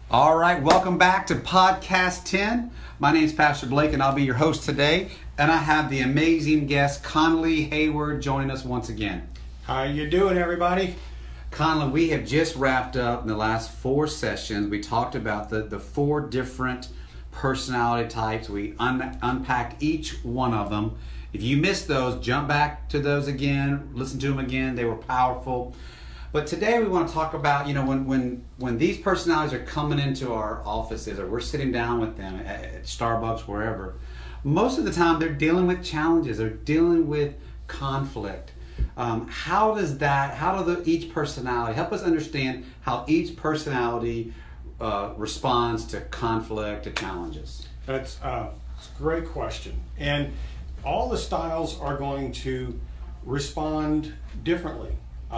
All right, welcome back to Podcast 10. My name is Pastor Blake, and I'll be your host today. And I have the amazing guest, Connolly Hayward, joining us once again. How you doing, everybody? Connolly, we have just wrapped up in the last 4 sessions. We talked about the 4 different personality types. We unpacked each one of them. If you missed those, jump back to those again, listen to them again. They were powerful. But today we want to talk about, when these personalities are coming into our offices or we're sitting down with them at Starbucks, wherever, most of the time they're dealing with challenges. They're dealing with conflict. How do each personality, help us understand how each personality responds to conflict, to challenges? That's a great question. And all the styles are going to respond differently.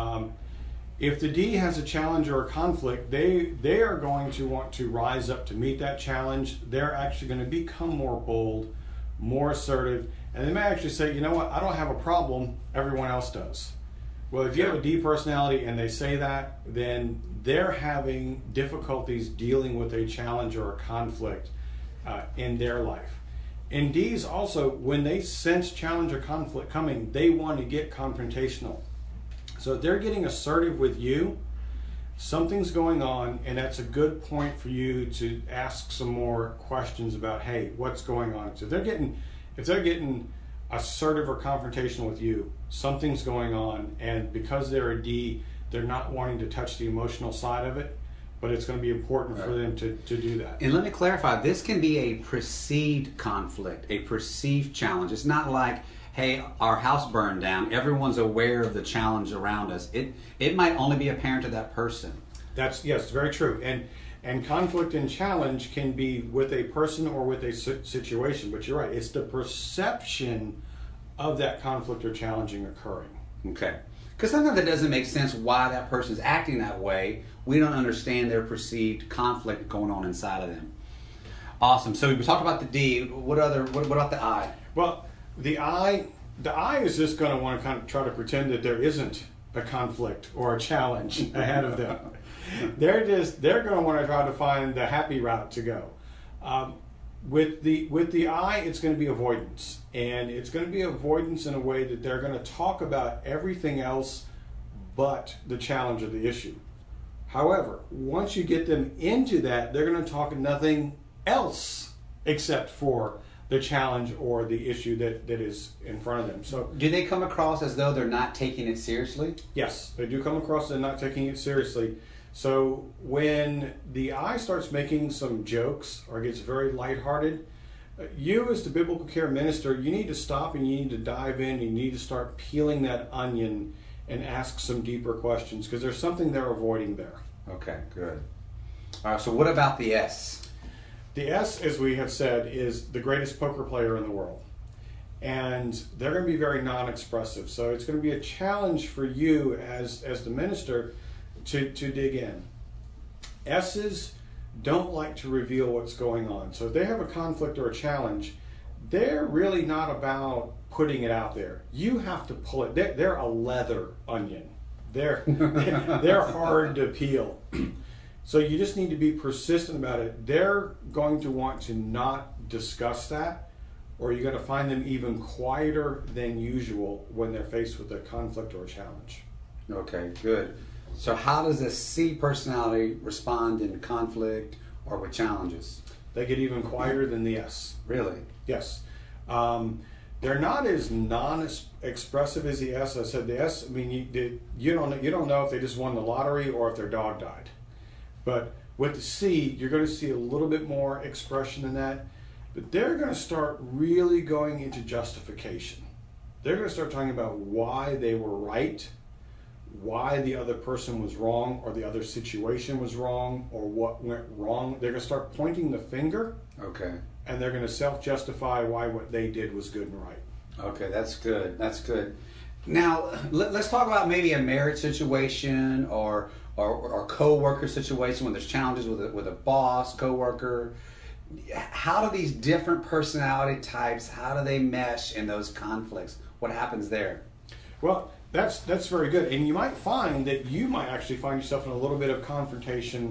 If the D has a challenge or a conflict, they are going to want to rise up to meet that challenge. They're actually going to become more bold, more assertive, and they may actually say, you know what, I don't have a problem, everyone else does. Well, if you have a D personality and they say that, then they're having difficulties dealing with a challenge or a conflict in their life. And Ds also, when they sense challenge or conflict coming, they want to get confrontational. So if they're getting assertive with you, something's going on, and that's a good point for you to ask some more questions about, hey, what's going on? So if they're getting assertive or confrontational with you, something's going on, and because they're a D, they're not wanting to touch the emotional side of it, but it's going to be important for them to do that. And let me clarify, this can be a perceived conflict, a perceived challenge. It's not like, hey, our house burned down, everyone's aware of the challenge around us. It might only be apparent to that person. Yes, very true. And conflict and challenge can be with a person or with a situation, but you're right, it's the perception of that conflict or challenging occurring. Okay. Because sometimes it doesn't make sense why that person's acting that way. We don't understand their perceived conflict going on inside of them. Awesome. So we talked about the D. What about the I? Well, the I is just going to want to kind of try to pretend that there isn't a conflict or a challenge ahead of them. They're going to want to try to find the happy route to go. With the I, it's going to be avoidance, and it's going to be avoidance in a way that they're going to talk about everything else but the challenge of the issue. However, once you get them into that, they're going to talk nothing else except for the challenge or the issue that is in front of them. So, do they come across as though they're not taking it seriously? Yes, they do come across as not taking it seriously. So when the I starts making some jokes or gets very lighthearted, you as the biblical care minister, you need to stop and you need to dive in. You need to start peeling that onion and ask some deeper questions because there's something they're avoiding there. Okay, good. All right, so what about the S? The S, as we have said, is the greatest poker player in the world. And they're going to be very non-expressive. So it's going to be a challenge for you as the minister to dig in. S's don't like to reveal what's going on. So if they have a conflict or a challenge, they're really not about putting it out there. You have to pull it. They're a leather onion. They're hard to peel. So you just need to be persistent about it. They're going to want to not discuss that, or you're going to find them even quieter than usual when they're faced with a conflict or a challenge. Okay, good. So how does a C personality respond in conflict or with challenges? They get even quieter than the S. Really? Yes. They're not as non-expressive as the S. I said the S, I mean, you don't know if they just won the lottery or if their dog died. But with the C, you're going to see a little bit more expression in that. But they're going to start really going into justification. They're going to start talking about why they were right, why the other person was wrong, or the other situation was wrong, or what went wrong. They're going to start pointing the finger. Okay. And they're going to self-justify why what they did was good and right. Okay, that's good. That's good. Now, let's talk about maybe a marriage situation or co-worker situation when there's challenges with a boss, co-worker. How do these different personality types, how do they mesh in those conflicts? What happens there? Well, that's very good. And you might find that you might actually find yourself in a little bit of confrontation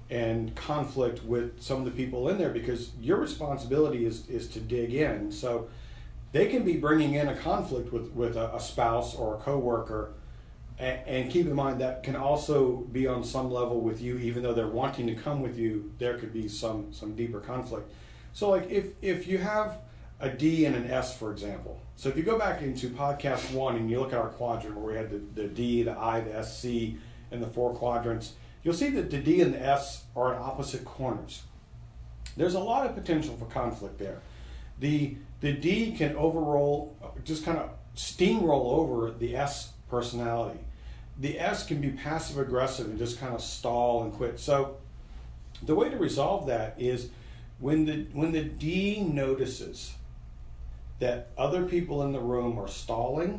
and conflict with some of the people in there, because your responsibility is to dig in. So they can be bringing in a conflict with a spouse or a coworker, and keep in mind that can also be on some level with you. Even though they're wanting to come with you, there could be some deeper conflict. So like if you have a D and an S, for example. So if you go back into podcast 1 and you look at our quadrant where we had the D, the I, the SC, and the 4 quadrants, you'll see that the D and the S are in opposite corners. There's a lot of potential for conflict there. The D can overroll, just kind of steamroll over the S personality. The S can be passive aggressive and just kind of stall and quit. So the way to resolve that is when the D notices that other people in the room are stalling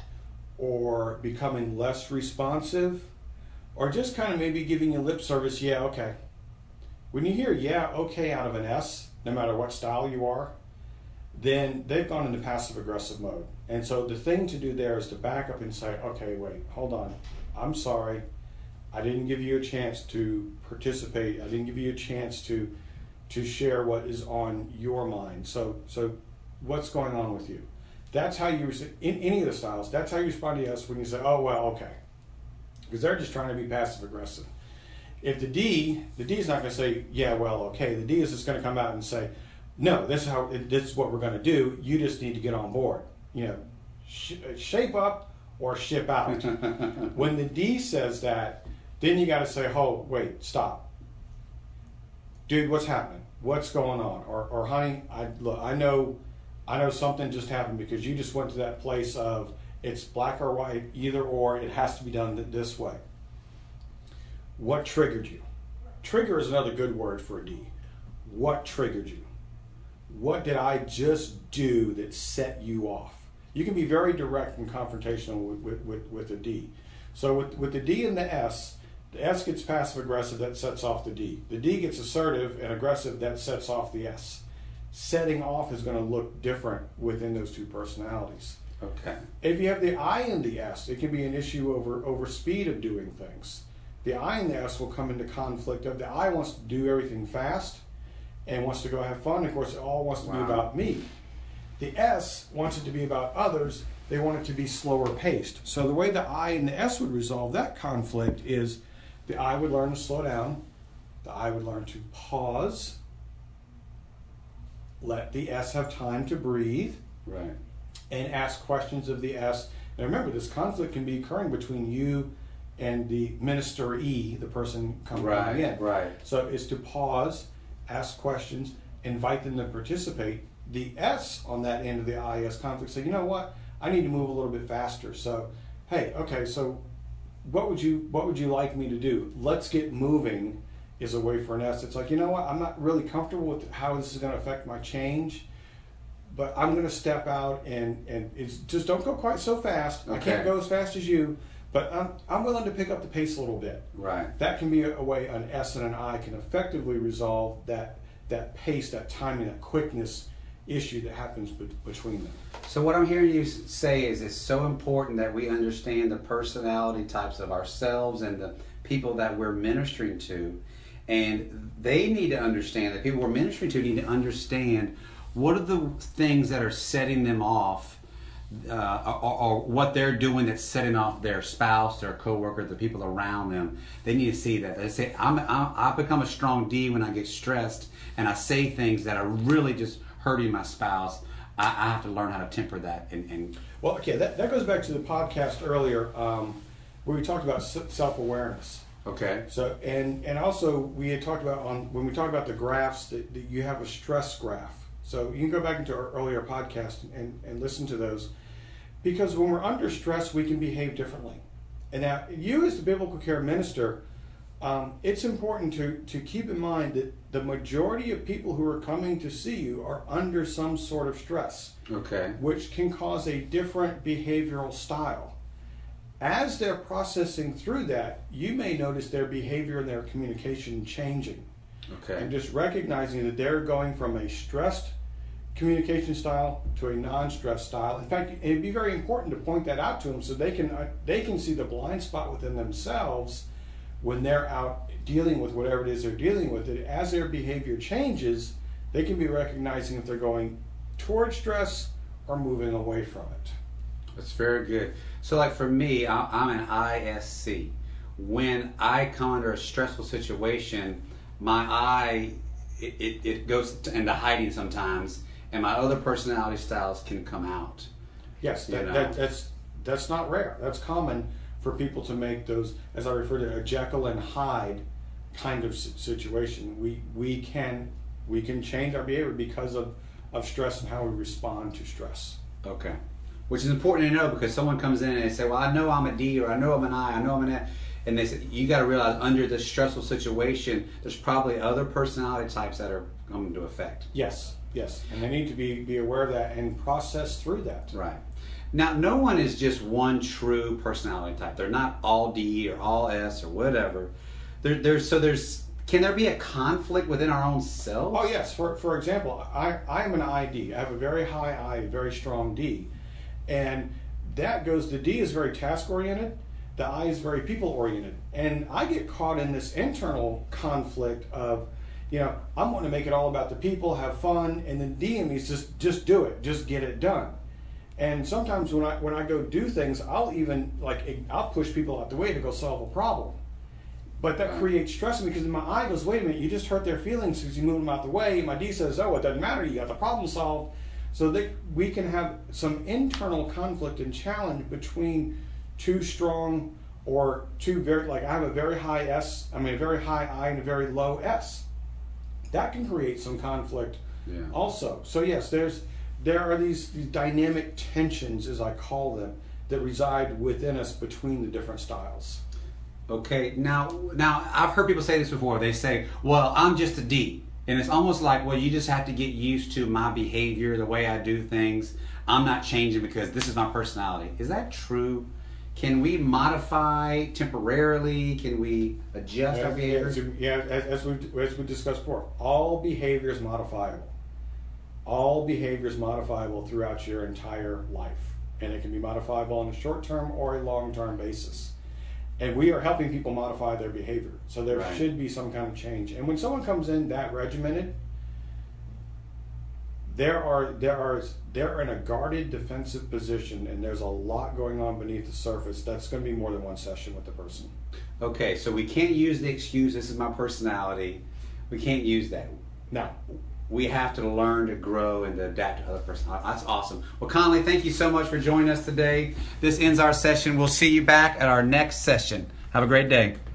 or becoming less responsive, or just kind of maybe giving you lip service, yeah, okay. When you hear yeah, okay out of an S, no matter what style you are, then they've gone into passive aggressive mode. And so the thing to do there is to back up and say, okay, wait, hold on. I'm sorry. I didn't give you a chance to participate. I didn't give you a chance to share what is on your mind. So what's going on with you? That's how you, in any of the styles, that's how you respond to yes when you say, oh, well, okay. Because they're just trying to be passive aggressive. If the D is not going to say, yeah, well, okay. The D is just going to come out and say, no, this is what we're going to do. You just need to get on board. You know, shape up or ship out. When the D says that, then you got to say, oh, wait, stop. Dude, what's happening? What's going on? Or honey, I know something just happened, because you just went to that place of it's black or white, either or, it has to be done this way. What triggered you? Trigger is another good word for a D. What triggered you? What did I just do that set you off? You can be very direct and confrontational with a D. So with the D and the S gets passive aggressive, that sets off the D. The D gets assertive and aggressive, that sets off the S. Setting off is going to look different within those two personalities. Okay. If you have the I and the S, it can be an issue over speed of doing things. The I and the S will come into conflict of the I wants to do everything fast and wants to go have fun. Of course, it all wants to be about me. The S wants it to be about others. They want it to be slower paced. So the way the I and the S would resolve that conflict is the I would learn to slow down. The I would learn to pause. Let the S have time to breathe. Right. And ask questions of the S. And remember, this conflict can be occurring between you and the minister E, the person coming in. Right. So it's to pause, ask questions, invite them to participate. The S on that end of the IS conflict say, you know what? I need to move a little bit faster. So, hey, okay, so what would you like me to do? Let's get moving is a way for an S. It's like, you know what? I'm not really comfortable with how this is going to affect my change, but I'm going to step out and it's just don't go quite so fast. Okay. I can't go as fast as you, but I'm willing to pick up the pace a little bit. Right. That can be a way an S and an I can effectively resolve that pace, that timing, that quickness issue that happens between them. So what I'm hearing you say is it's so important that we understand the personality types of ourselves and the people that we're ministering to, and they need to understand, the people we're ministering to need to understand what are the things that are setting them off, or what they're doing that's setting off their spouse, their coworker, the people around them. They need to see that. They say, I become a strong D when I get stressed and I say things that are really just hurting my spouse. I have to learn how to temper that. And well, okay, that goes back to the podcast earlier where we talked about self-awareness. Okay. So and also we had talked about when we talked about the graphs that you have a stress graph. So you can go back into our earlier podcast and listen to those, because when we're under stress we can behave differently. And now you as the biblical care minister, it's important to keep in mind that the majority of people who are coming to see you are under some sort of stress. Okay. Which can cause a different behavioral style. As they're processing through that, you may notice their behavior and their communication changing. Okay. And just recognizing that they're going from a stressed communication style to a non-stressed style. In fact, it'd be very important to point that out to them so they can see the blind spot within themselves when they're out dealing with whatever it is they're dealing with, that as their behavior changes, they can be recognizing if they're going towards stress or moving away from it. That's very good. So like for me, I'm an ISC. When I come under a stressful situation, my I, it goes into hiding sometimes, and my other personality styles can come out. Yes, that's not rare. That's common for people to make those, as I refer to, a Jekyll and Hyde kind of situation. We can change our behavior because of stress and how we respond to stress. Okay. Which is important to know, because someone comes in and they say, well, I know I'm a D, or I know I'm an I know I'm an F. And they say, you got to realize under this stressful situation, there's probably other personality types that are coming into effect. Yes. And they need to be aware of that and process through that. Right. Now, no one is just one true personality type. They're not all D or all S or whatever. Can there be a conflict within our own selves? Oh, yes. For example, I am an ID. I have a very high I, very strong D. And that goes, the D is very task-oriented, the I is very people-oriented. And I get caught in this internal conflict of, I'm wanting to make it all about the people, have fun, and then D in me is just do it, just get it done. And sometimes when I go do things, I'll push people out the way to go solve a problem. But that creates stress because my I goes, wait a minute, you just hurt their feelings because you moved them out the way. My D says, oh, it doesn't matter, you got the problem solved. So that we can have some internal conflict and challenge between two strong or two very, like I have a very high a very high I and a very low S. That can create some conflict also. So yes, there are these dynamic tensions, as I call them, that reside within us between the different styles. Okay, now I've heard people say this before. They say, well, I'm just a D. And it's almost like, well, you just have to get used to my behavior, the way I do things. I'm not changing because this is my personality. Is that true? Can we modify temporarily? Can we adjust our behavior? As we discussed before, all behavior is modifiable. All behavior is modifiable throughout your entire life. And it can be modifiable on a short-term or a long-term basis. And we are helping people modify their behavior. So there should be some kind of change. And when someone comes in that regimented, they're in a guarded defensive position, and there's a lot going on beneath the surface. That's going to be more than one session with the person. Okay, so we can't use the excuse, this is my personality. We can't use that. No. We have to learn to grow and to adapt to other personalities. That's awesome. Well, Conley, thank you so much for joining us today. This ends our session. We'll see you back at our next session. Have a great day.